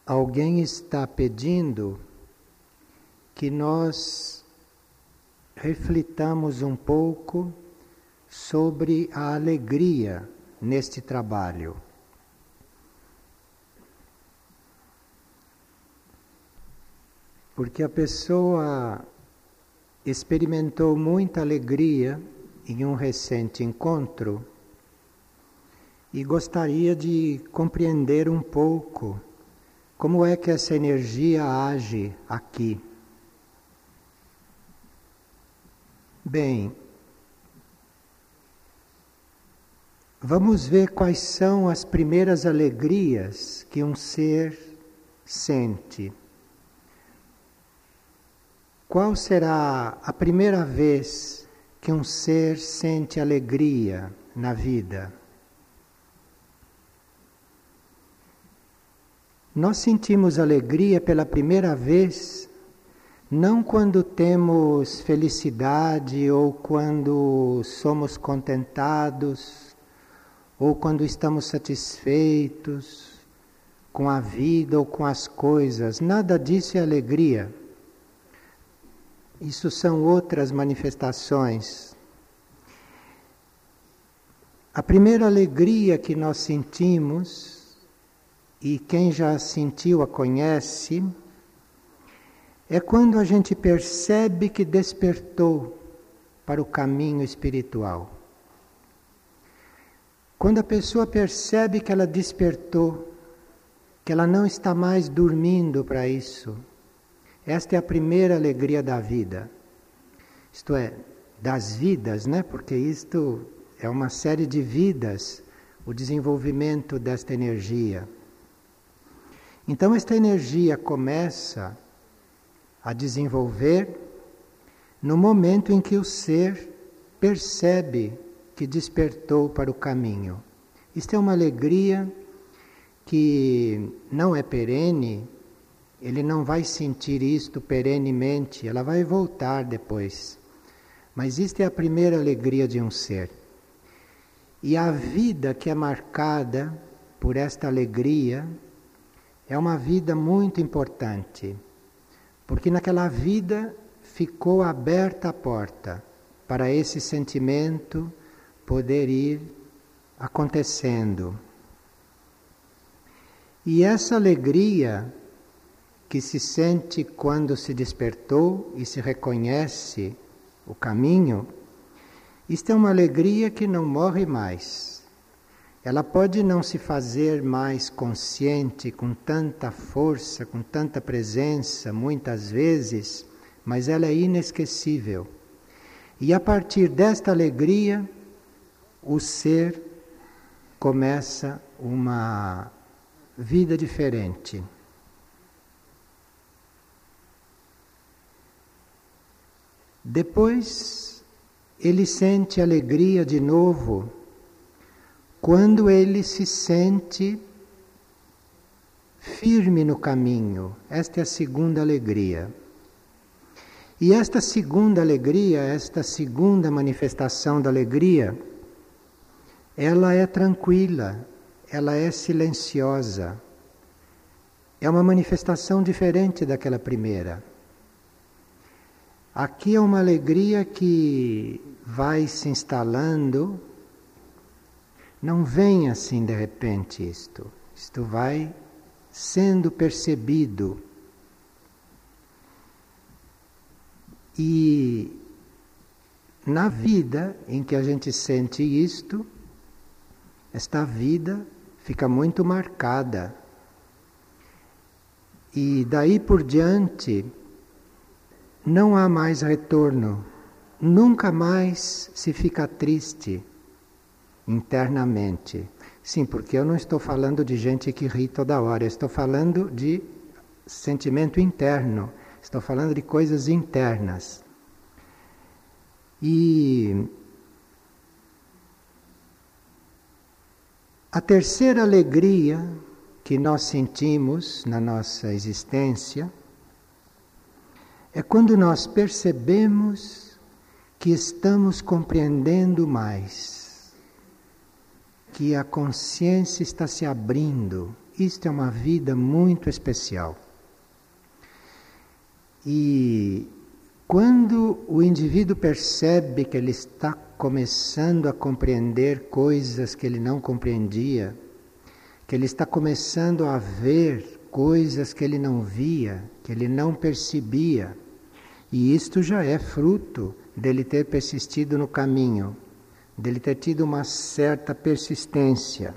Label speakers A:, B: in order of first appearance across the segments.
A: alguém está pedindo que nós reflitamos um pouco sobre a alegria neste trabalho. Porque a pessoa experimentou muita alegria em um recente encontro e gostaria de compreender um pouco como é que essa energia age aqui. Bem, vamos ver quais são as primeiras alegrias que um ser sente. Qual será a primeira vez que um ser sente alegria na vida? Nós sentimos alegria pela primeira vez, não quando temos felicidade ou quando somos contentados ou quando estamos satisfeitos com a vida ou com as coisas. Nada disso é alegria. Isso são outras manifestações. A primeira alegria que nós sentimos, e quem já sentiu a conhece, é quando a gente percebe que despertou para o caminho espiritual. Quando a pessoa percebe que ela despertou, que ela não está mais dormindo para isso. Esta é a primeira alegria da vida. Isto é, das vidas, né? Porque isto é uma série de vidas, o desenvolvimento desta energia. Então esta energia começa a desenvolver no momento em que o ser percebe que despertou para o caminho. Isto é uma alegria que não é perene, ele não vai sentir isto perenemente, ela vai voltar depois. Mas isto é a primeira alegria de um ser. E a vida que é marcada por esta alegria é uma vida muito importante, porque naquela vida ficou aberta a porta para esse sentimento poder ir acontecendo. E essa alegria que se sente quando se despertou e se reconhece o caminho, isto é uma alegria que não morre mais. Ela pode não se fazer mais consciente com tanta força, com tanta presença, muitas vezes, mas ela é inesquecível. E a partir desta alegria, o ser começa uma vida diferente. Depois, ele sente alegria de novo quando ele se sente firme no caminho. Esta é a segunda alegria. E esta segunda alegria, esta segunda manifestação da alegria, ela é tranquila, ela é silenciosa. É uma manifestação diferente daquela primeira. Aqui é uma alegria que vai se instalando. Não vem assim de repente isto. Isto vai sendo percebido. E na vida em que a gente sente isto, esta vida fica muito marcada. E daí por diante não há mais retorno. Nunca mais se fica triste internamente. Sim, porque eu não estou falando de gente que ri toda hora, eu estou falando de sentimento interno, estou falando de coisas internas. E a terceira alegria que nós sentimos na nossa existência é quando nós percebemos que estamos compreendendo mais, que a consciência está se abrindo Isto é uma vida muito especial. E quando o indivíduo percebe que ele está começando a compreender coisas que ele não compreendia, que ele está começando a ver coisas que ele não via, que ele não percebia, e isto já é fruto dele ter persistido no caminho, dele ter tido uma certa persistência.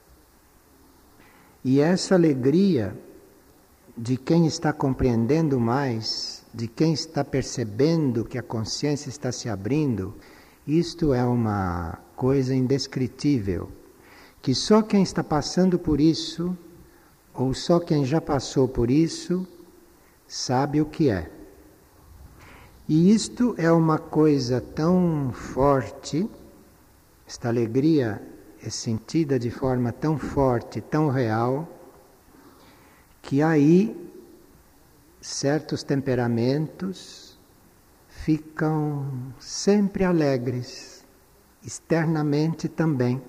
A: E essa alegria de quem está compreendendo mais, de quem está percebendo que a consciência está se abrindo, isto é uma coisa indescritível, que só quem está passando por isso, ou só quem já passou por isso, sabe o que é. E isto é uma coisa tão forte, esta alegria é sentida de forma tão forte, tão real, que aí certos temperamentos ficam sempre alegres, externamente também.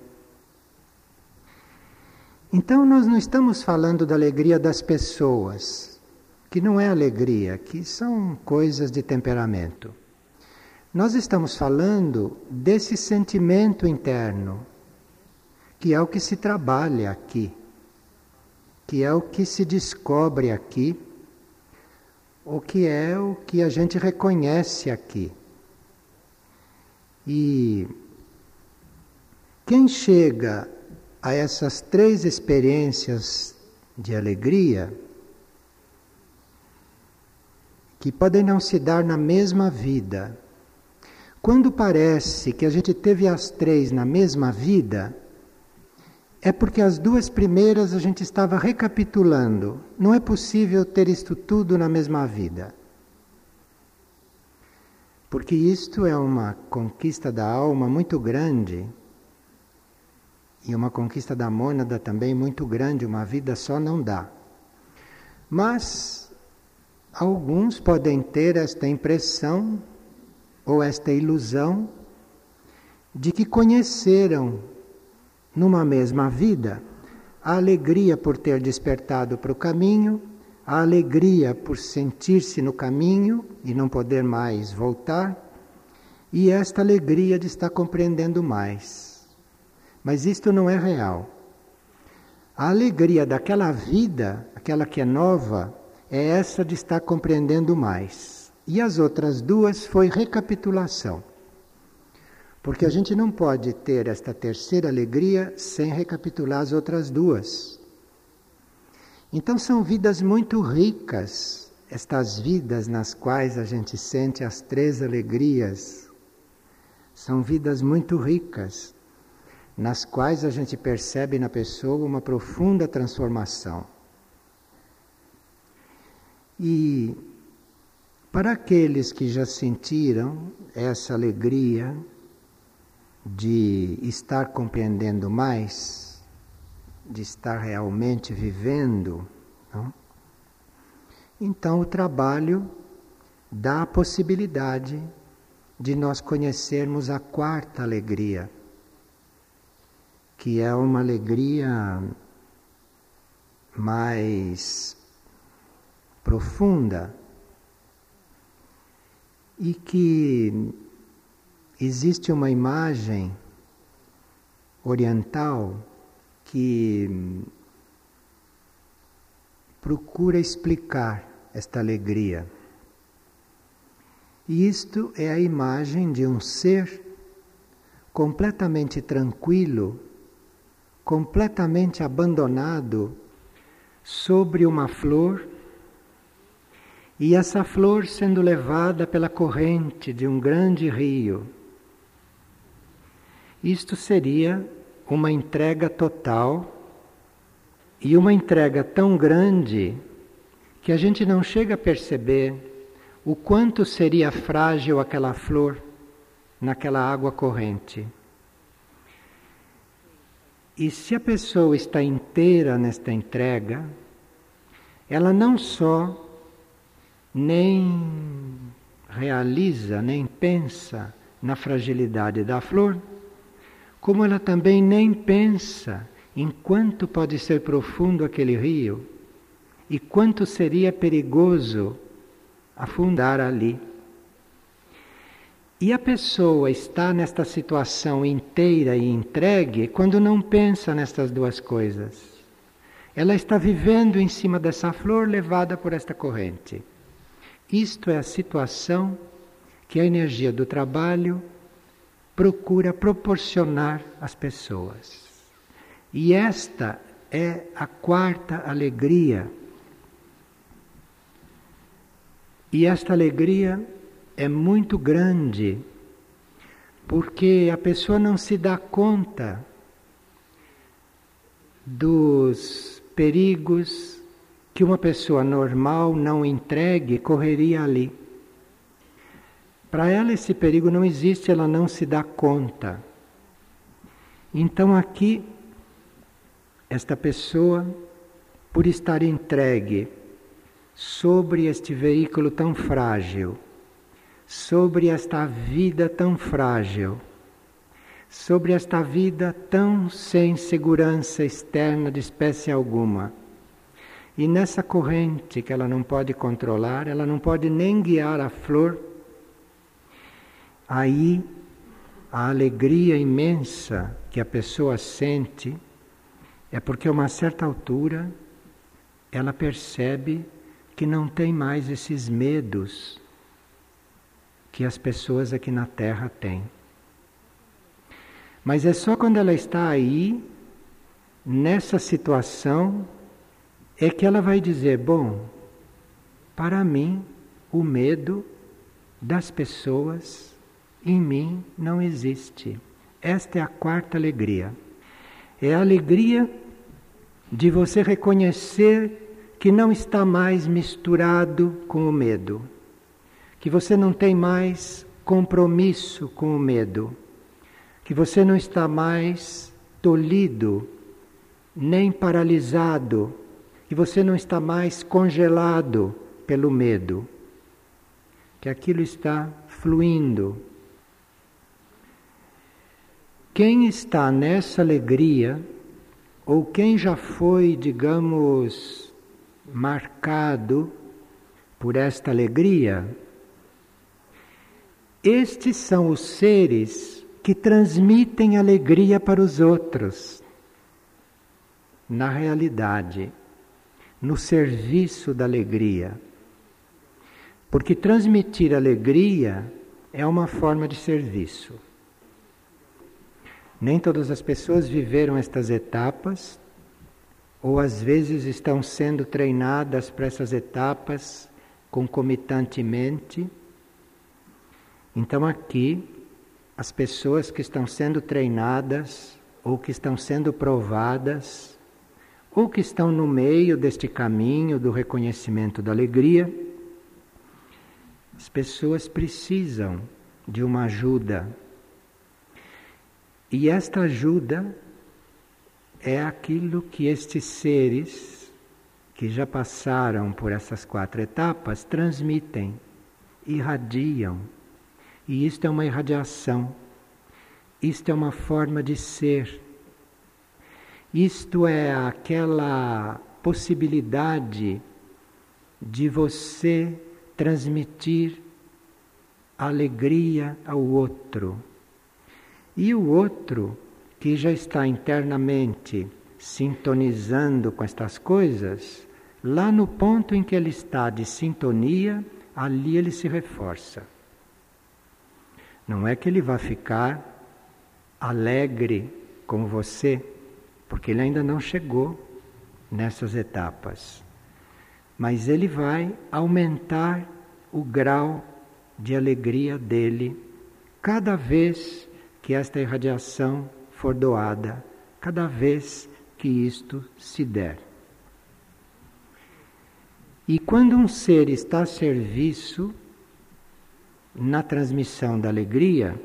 A: Então nós não estamos falando da alegria das pessoas, que não é alegria, que são coisas de temperamento. Nós estamos falando desse sentimento interno, que é o que se trabalha aqui, que é o que se descobre aqui, o que é o que a gente reconhece aqui. E quem chega a essas 3 experiências de alegria, que podem não se dar na mesma vida, quando parece que a gente teve as 3 na mesma vida, é porque as 2 primeiras a gente estava recapitulando. Não é possível ter isto tudo na mesma vida. Porque isto é uma conquista da alma muito grande, e uma conquista da mônada também muito grande, uma vida só não dá. Mas alguns podem ter esta impressão, ou esta ilusão, de que conheceram numa mesma vida a alegria por ter despertado para o caminho, a alegria por sentir-se no caminho e não poder mais voltar, e esta alegria de estar compreendendo mais. Mas isto não é real. A alegria daquela vida, aquela que é nova, é essa de estar compreendendo mais. E as outras 2 foi recapitulação. Porque a gente não pode ter esta terceira alegria sem recapitular as outras 2. Então são vidas muito ricas, estas vidas nas quais a gente sente as 3 alegrias. São vidas muito ricas, nas quais a gente percebe na pessoa uma profunda transformação. E para aqueles que já sentiram essa alegria de estar compreendendo mais, de estar realmente vivendo, não? Então o trabalho dá a possibilidade de nós conhecermos a 4ª alegria, que é uma alegria mais profunda e que existe uma imagem oriental que procura explicar esta alegria. E isto é a imagem de um ser completamente tranquilo, completamente abandonado sobre uma flor, e essa flor sendo levada pela corrente de um grande rio. Isto seria uma entrega total, e uma entrega tão grande que a gente não chega a perceber o quanto seria frágil aquela flor naquela água corrente. E se a pessoa está inteira nesta entrega, ela não só nem realiza, nem pensa na fragilidade da flor, como ela também nem pensa enquanto pode ser profundo aquele rio e quanto seria perigoso afundar ali. E a pessoa está nesta situação inteira e entregue quando não pensa nestas duas coisas. Ela está vivendo em cima dessa flor levada por esta corrente. Isto é a situação que a energia do trabalho procura proporcionar às pessoas. E esta é a quarta alegria. E esta alegria é muito grande, porque a pessoa não se dá conta dos perigos que uma pessoa normal, não entregue, correria ali. Para ela esse perigo não existe, ela não se dá conta. Então aqui, esta pessoa, por estar entregue sobre este veículo tão frágil, sobre esta vida tão frágil, sobre esta vida tão sem segurança externa de espécie alguma, e nessa corrente que ela não pode controlar, ela não pode nem guiar a flor, aí a alegria imensa que a pessoa sente é porque a uma certa altura ela percebe que não tem mais esses medos que as pessoas aqui na Terra têm. Mas é só quando ela está aí, nessa situação, é que ela vai dizer, bom, para mim o medo das pessoas em mim não existe. Esta é a quarta alegria. É a alegria de você reconhecer que não está mais misturado com o medo, que você não tem mais compromisso com o medo, que você não está mais tolhido, nem paralisado, que você não está mais congelado pelo medo, que aquilo está fluindo. Quem está nessa alegria, ou quem já foi, digamos, marcado por esta alegria, estes são os seres que transmitem alegria para os outros, na realidade, no serviço da alegria. Porque transmitir alegria é uma forma de serviço. Nem todas as pessoas viveram estas etapas, ou às vezes estão sendo treinadas para essas etapas concomitantemente. Então aqui, as pessoas que estão sendo treinadas, ou que estão sendo provadas, ou que estão no meio deste caminho do reconhecimento da alegria, as pessoas precisam de uma ajuda. E esta ajuda é aquilo que estes seres que já passaram por essas 4 etapas transmitem, irradiam. E isto é uma irradiação, isto é uma forma de ser, isto é aquela possibilidade de você transmitir alegria ao outro. E o outro, que já está internamente sintonizando com estas coisas, lá no ponto em que ele está de sintonia, ali ele se reforça. Não é que ele vai ficar alegre com você, porque ele ainda não chegou nessas etapas. Mas ele vai aumentar o grau de alegria dele cada vez que esta irradiação for doada, cada vez que isto se der. E quando um ser está a serviço na transmissão da alegria,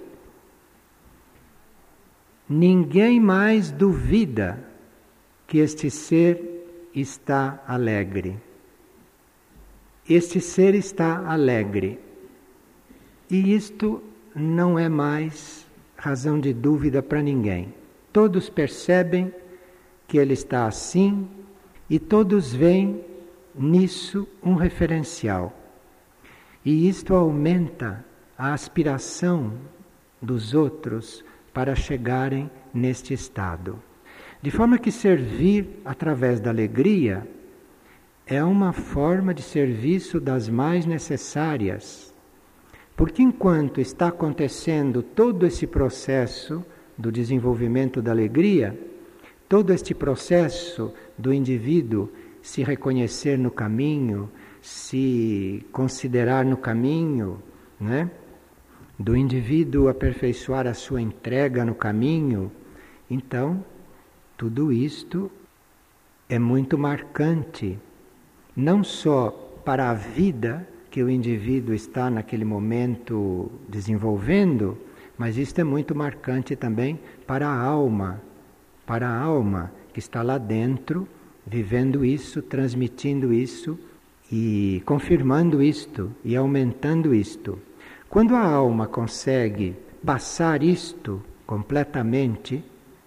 A: ninguém mais duvida que este ser está alegre. Este ser está alegre. E isto não é mais razão de dúvida para ninguém. Todos percebem que ele está assim e todos veem nisso um referencial. E isto aumenta a aspiração dos outros para chegarem neste estado. De forma que servir através da alegria é uma forma de serviço das mais necessárias. Porque enquanto está acontecendo todo esse processo do desenvolvimento da alegria, todo este processo do indivíduo se reconhecer no caminho, se considerar no caminho, né? Do indivíduo aperfeiçoar a sua entrega no caminho, então tudo isto é muito marcante, não só para a vida que o indivíduo está naquele momento desenvolvendo, mas isto é muito marcante também para a alma que está lá dentro, vivendo isso, transmitindo isso e confirmando isto e aumentando isto. Quando a alma consegue passar isto completamente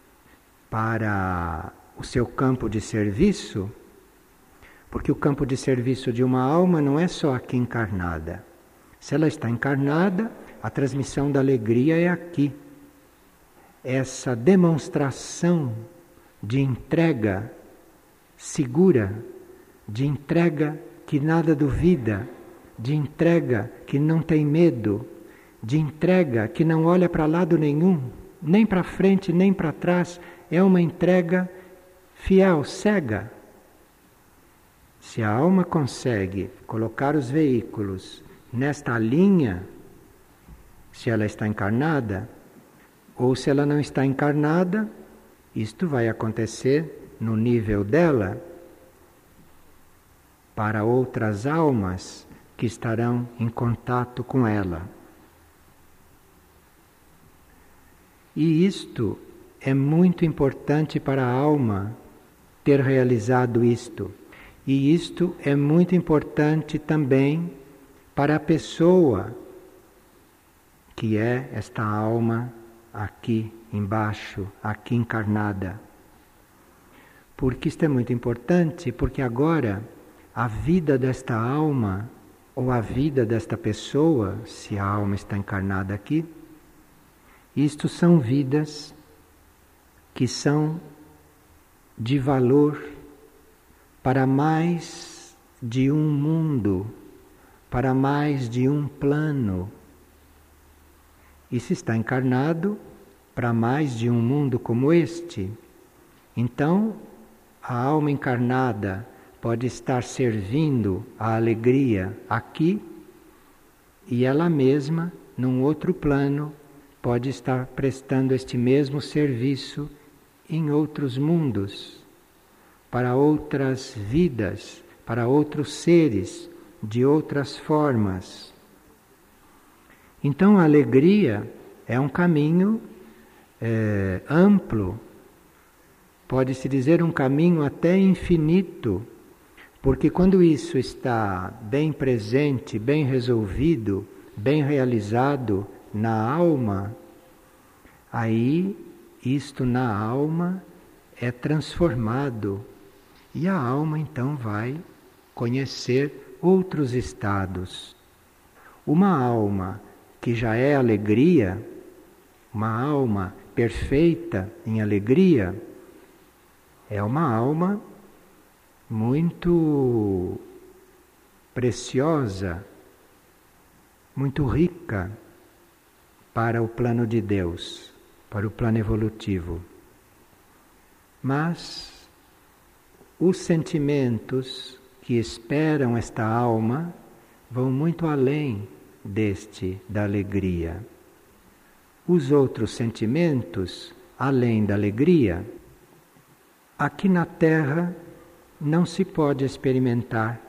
A: para o seu campo de serviço, porque o campo de serviço de uma alma não é só aqui encarnada. Se ela está encarnada, a transmissão da alegria é aqui. Essa demonstração de entrega segura, de entrega que nada duvida, de entrega que não tem medo, de entrega que não olha para lado nenhum, nem para frente nem para trás, é uma entrega fiel, cega. Se a alma consegue colocar os veículos nesta linha, se ela está encarnada, ou se ela não está encarnada, isto vai acontecer no nível dela para outras almas que estarão em contato com ela. E isto é muito importante para a alma ter realizado isto. E isto é muito importante também para a pessoa que é esta alma aqui embaixo, aqui encarnada. Porque isto é muito importante, porque agora a vida desta alma, ou a vida desta pessoa, se a alma está encarnada aqui, isto são vidas que são de valor para mais de um mundo, para mais de um plano. E se está encarnado para mais de um mundo como este, então a alma encarnada pode estar servindo a alegria aqui e ela mesma, num outro plano, pode estar prestando este mesmo serviço em outros mundos, para outras vidas, para outros seres, de outras formas. Então a alegria é um caminho amplo, pode-se dizer um caminho até infinito, porque quando isso está bem presente, bem resolvido, bem realizado na alma, aí isto na alma é transformado e a alma então vai conhecer outros estados. Uma alma que já é alegria, uma alma perfeita em alegria, é uma alma muito preciosa, muito rica para o plano de Deus, para o plano evolutivo. Mas os sentimentos que esperam esta alma vão muito além deste da alegria. Os outros sentimentos, além da alegria, aqui na Terra não se pode experimentar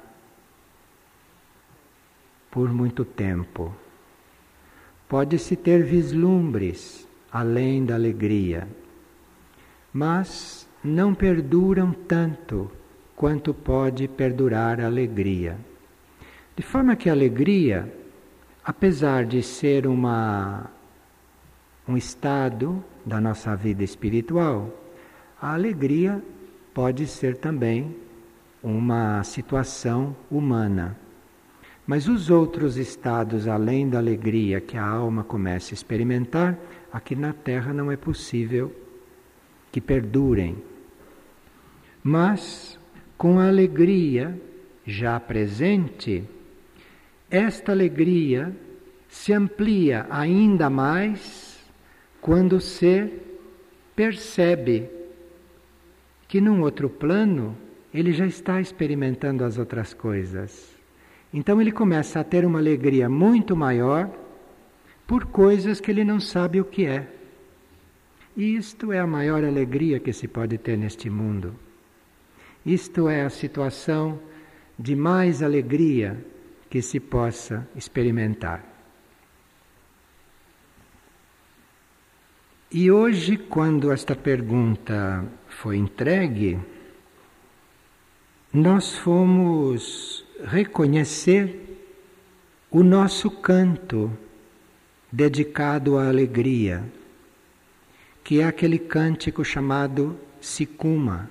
A: por muito tempo. Pode-se ter vislumbres além da alegria, mas não perduram tanto quanto pode perdurar a alegria. De forma que a alegria, apesar de ser um estado da nossa vida espiritual, a alegria pode ser também uma situação humana. Mas os outros estados, além da alegria que a alma começa a experimentar, aqui na Terra não é possível que perdurem. Mas, com a alegria já presente, esta alegria se amplia ainda mais quando o ser percebe que num outro plano ele já está experimentando as outras coisas. Então ele começa a ter uma alegria muito maior por coisas que ele não sabe o que é. E isto é a maior alegria que se pode ter neste mundo. Isto é a situação de mais alegria que se possa experimentar. E hoje, quando esta pergunta foi entregue, nós fomos reconhecer o nosso canto dedicado à alegria, que é aquele cântico chamado Sicuma.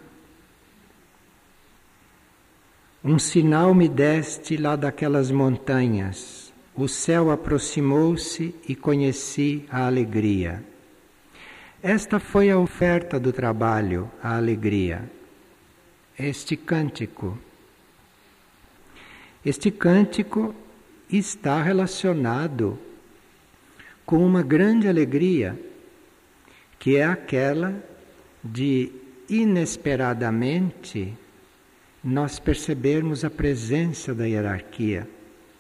A: Um sinal me deste lá daquelas montanhas, o céu aproximou-se e conheci a alegria. Esta foi a oferta do trabalho, a alegria. Este cântico está relacionado com uma grande alegria, que é aquela de inesperadamente nós percebermos a presença da hierarquia.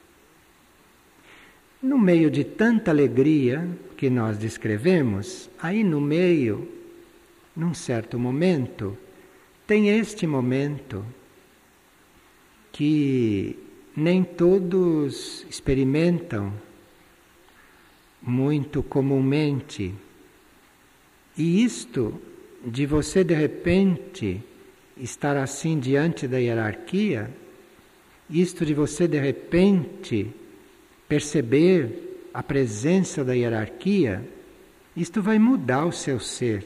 A: No meio de tanta alegria que nós descrevemos, aí no meio, num certo momento, tem este momento que nem todos experimentam muito comumente. E isto de você de repente estar assim diante da hierarquia, isto de você de repente perceber a presença da hierarquia, isto vai mudar o seu ser.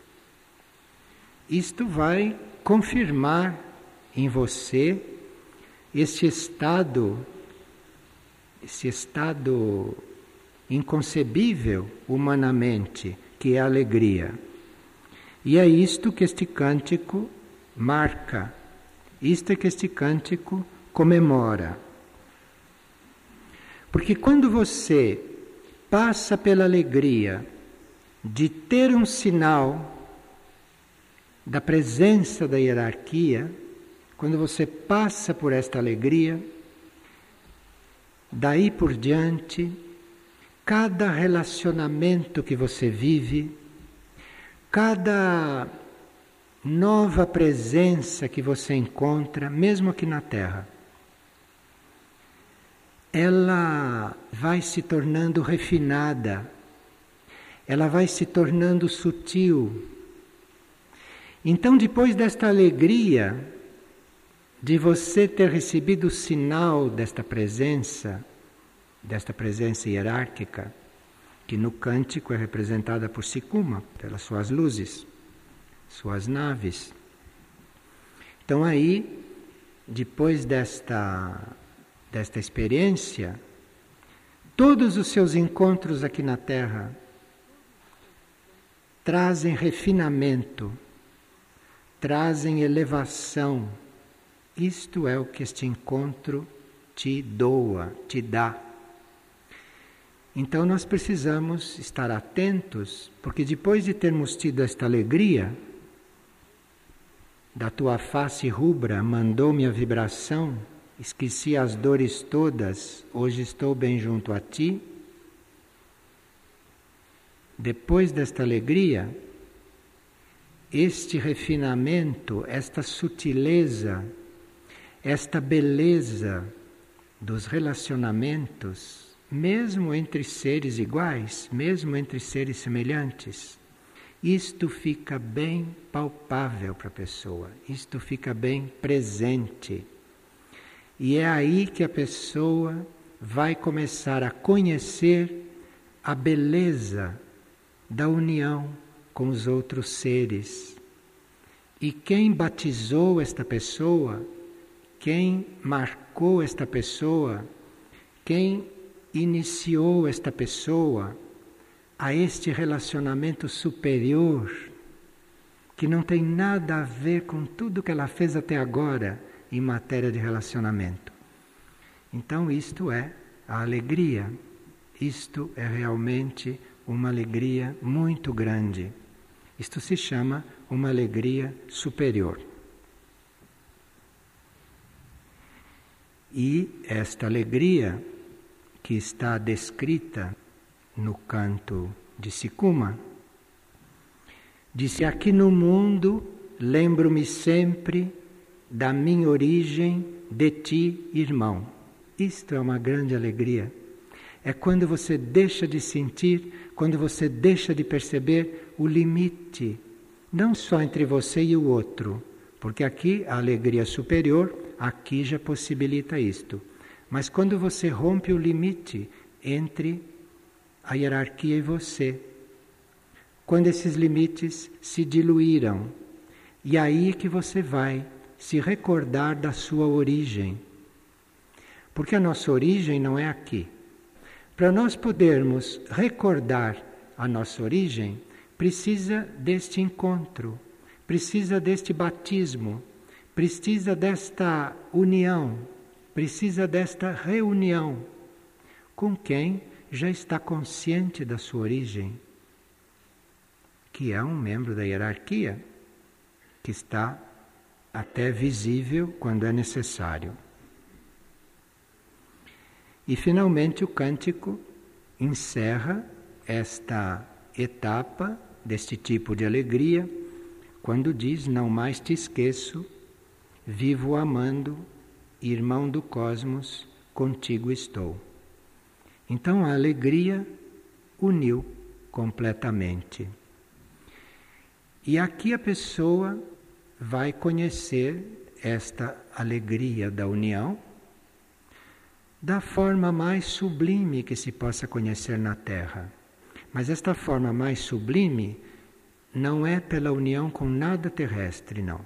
A: Isto vai confirmar em você esse estado inconcebível humanamente, que é a alegria. E é isto que este cântico marca, isto é que este cântico comemora. Porque quando você passa pela alegria de ter um sinal da presença da hierarquia, quando você passa por esta alegria, daí por diante, cada relacionamento que você vive, cada nova presença que você encontra, mesmo aqui na Terra, ela vai se tornando refinada, ela vai se tornando sutil. Então, depois desta alegria de você ter recebido o sinal desta presença hierárquica, que no cântico é representada por Sicuma, pelas suas luzes, suas naves. Então aí, depois desta experiência, todos os seus encontros aqui na Terra trazem refinamento, trazem elevação. Isto é o que este encontro te doa, te dá. Então nós precisamos estar atentos, porque depois de termos tido esta alegria, da tua face rubra mandou-me a vibração, esqueci as dores todas, hoje estou bem junto a ti. Depois desta alegria, este refinamento, esta sutileza, esta beleza dos relacionamentos, mesmo entre seres iguais, mesmo entre seres semelhantes, isto fica bem palpável para a pessoa, isto fica bem presente. E é aí que a pessoa vai começar a conhecer a beleza da união com os outros seres. E quem batizou esta pessoa, quem marcou esta pessoa, quem iniciou esta pessoa a este relacionamento superior, que não tem nada a ver com tudo que ela fez até agora em matéria de relacionamento. Então isto é a alegria, isto é realmente uma alegria muito grande. Isto se chama uma alegria superior. E esta alegria que está descrita no canto de Sicuma, disse: aqui no mundo lembro-me sempre da minha origem, de ti, irmão. Isto é uma grande alegria. É quando você deixa de sentir, quando você deixa de perceber o limite, não só entre você e o outro, porque aqui a alegria superior, aqui já possibilita isto. Mas quando você rompe o limite entre a hierarquia e você, quando esses limites se diluíram, e aí que você vai se recordar da sua origem. Porque a nossa origem não é aqui. Para nós podermos recordar a nossa origem, precisa deste encontro, precisa deste batismo, precisa desta união, precisa desta reunião com quem já está consciente da sua origem, que é um membro da hierarquia, que está até visível quando é necessário. E finalmente o cântico encerra esta etapa deste tipo de alegria, quando diz: não mais te esqueço, vivo amando, irmão do cosmos, contigo estou. Então a alegria uniu completamente. E aqui a pessoa vai conhecer esta alegria da união da forma mais sublime que se possa conhecer na Terra. Mas esta forma mais sublime não é pela união com nada terrestre, não.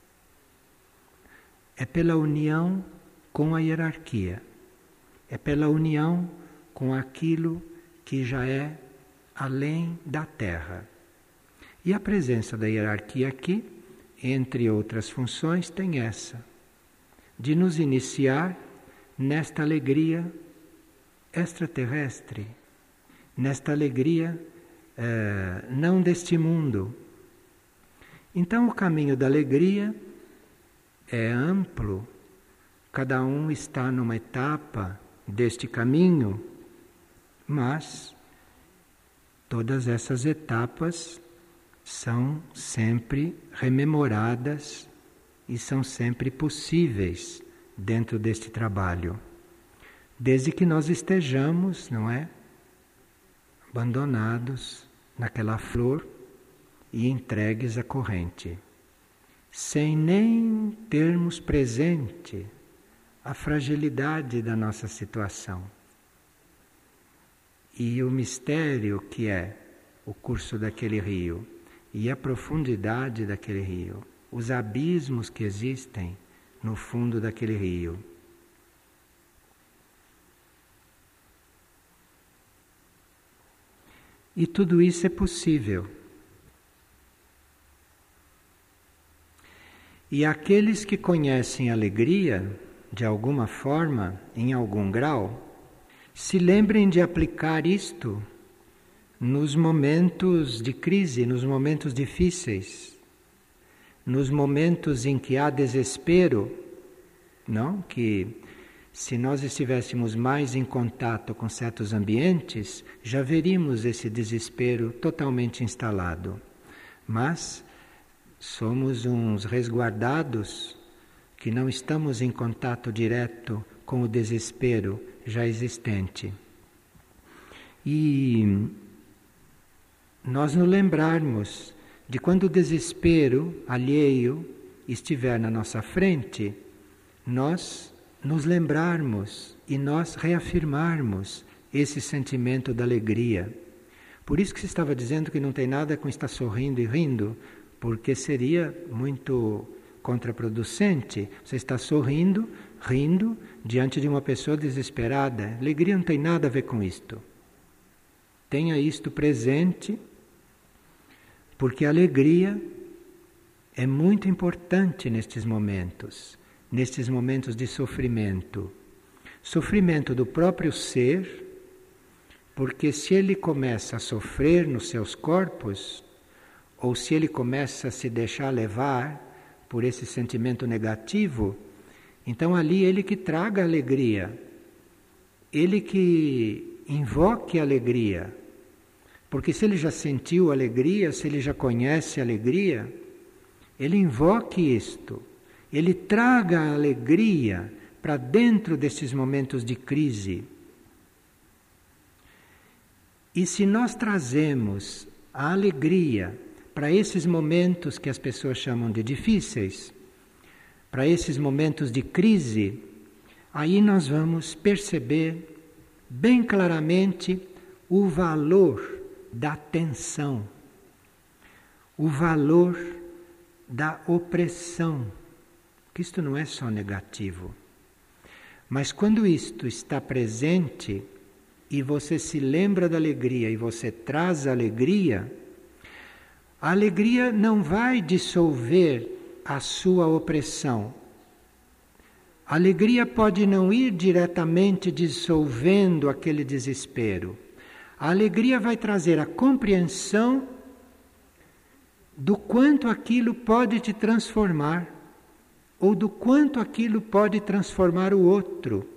A: É pela união com a hierarquia. É pela união com aquilo que já é além da Terra. E a presença da hierarquia aqui, entre outras funções, tem essa, de nos iniciar nesta alegria extraterrestre, nesta alegria não deste mundo. Então o caminho da alegria é amplo, cada um está numa etapa deste caminho, mas todas essas etapas são sempre rememoradas e são sempre possíveis dentro deste trabalho, desde que nós estejamos, não é, abandonados naquela flor e entregues à corrente, sem nem termos presente a fragilidade da nossa situação e o mistério que é o curso daquele rio e a profundidade daquele rio, os abismos que existem no fundo daquele rio. E tudo isso é possível. E aqueles que conhecem a alegria, de alguma forma, em algum grau, se lembrem de aplicar isto nos momentos de crise, nos momentos difíceis, nos momentos em que há desespero, não? Que se nós estivéssemos mais em contato com certos ambientes, já veríamos esse desespero totalmente instalado. Mas somos uns resguardados que não estamos em contato direto com o desespero já existente. E nós nos lembrarmos de quando o desespero alheio estiver na nossa frente, nós nos lembrarmos e nós reafirmarmos esse sentimento da alegria. Por isso que se estava dizendo que não tem nada com estar sorrindo e rindo, porque seria muito contraproducente. Você está sorrindo, rindo, diante de uma pessoa desesperada. Alegria não tem nada a ver com isto. Tenha isto presente, porque a alegria é muito importante nestes momentos de sofrimento. Sofrimento do próprio ser, porque se ele começa a sofrer nos seus corpos, ou se ele começa a se deixar levar por esse sentimento negativo, então ali ele que traga alegria, ele que invoque a alegria. Porque se ele já sentiu alegria, se ele já conhece a alegria, ele invoque isto, ele traga a alegria para dentro desses momentos de crise. E se nós trazemos a alegria para esses momentos que as pessoas chamam de difíceis, para esses momentos de crise, aí nós vamos perceber bem claramente o valor da tensão, o valor da opressão, que isto não é só negativo. Mas quando isto está presente e você se lembra da alegria e você traz a alegria não vai dissolver a sua opressão. A alegria pode não ir diretamente dissolvendo aquele desespero. A alegria vai trazer a compreensão do quanto aquilo pode te transformar, ou do quanto aquilo pode transformar o outro.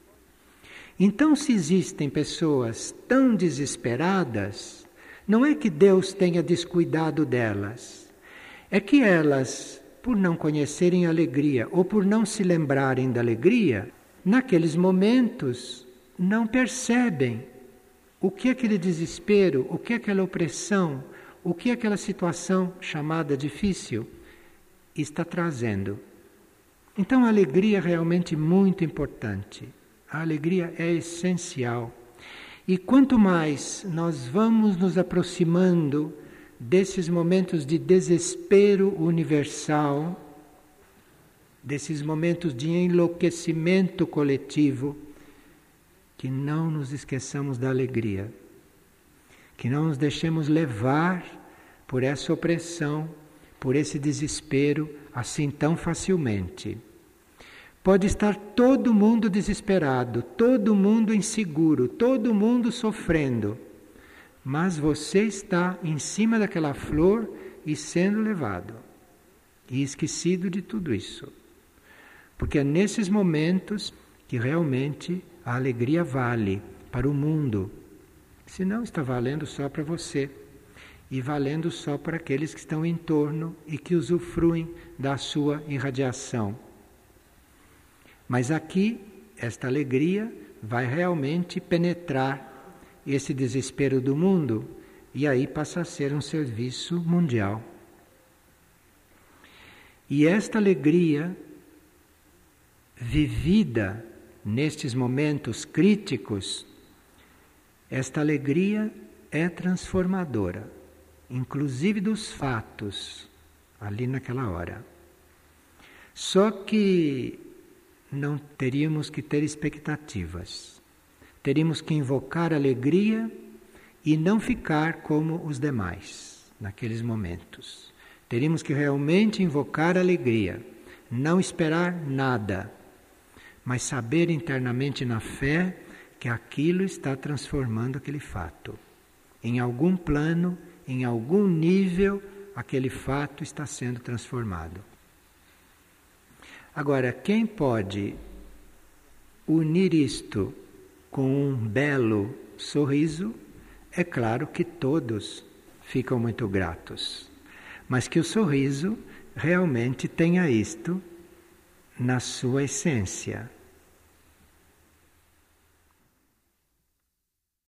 A: Então, se existem pessoas tão desesperadas, não é que Deus tenha descuidado delas, é que elas, por não conhecerem a alegria, ou por não se lembrarem da alegria, naqueles momentos não percebem o que aquele desespero, o que aquela opressão, o que aquela situação chamada difícil está trazendo. Então a alegria é realmente muito importante. A alegria é essencial. E quanto mais nós vamos nos aproximando desses momentos de desespero universal, desses momentos de enlouquecimento coletivo, que não nos esqueçamos da alegria, que não nos deixemos levar por essa opressão, por esse desespero assim tão facilmente. Pode estar todo mundo desesperado, todo mundo inseguro, todo mundo sofrendo, mas você está em cima daquela flor e sendo levado, e esquecido de tudo isso. Porque é nesses momentos que realmente a alegria vale para o mundo. Senão está valendo só para você e valendo só para aqueles que estão em torno e que usufruem da sua irradiação. Mas aqui, esta alegria vai realmente penetrar esse desespero do mundo e aí passa a ser um serviço mundial. E esta alegria vivida nestes momentos críticos, esta alegria é transformadora, inclusive dos fatos, ali naquela hora. Só que não teríamos que ter expectativas. Teríamos que invocar alegria e não ficar como os demais naqueles momentos. Teríamos que realmente invocar alegria, não esperar nada, mas saber internamente na fé que aquilo está transformando aquele fato. Em algum plano, em algum nível, aquele fato está sendo transformado. Agora, quem pode unir isto com um belo sorriso, é claro que todos ficam muito gratos. Mas que o sorriso realmente tenha isto na sua essência.